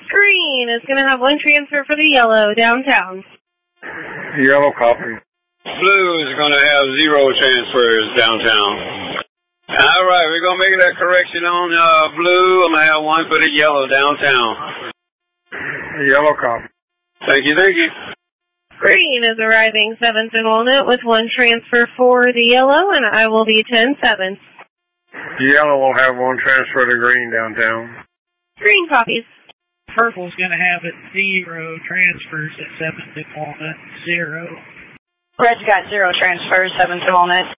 Green is going to have one transfer for the yellow downtown. Yellow copy. Blue is going to have 0 transfers downtown. All right, we're going to make that correction on blue. I'm going to have 1 for the yellow downtown. Yellow copy. Thank you, thank you. Green is arriving 7th and Walnut with 1 transfer for the yellow, and I will be 10-7. Yellow will have 1 transfer to green downtown. Green copies. Purple's going to have it 0 transfers at 7th and Walnut, 0. Red's got 0 transfers, 7th and Walnut.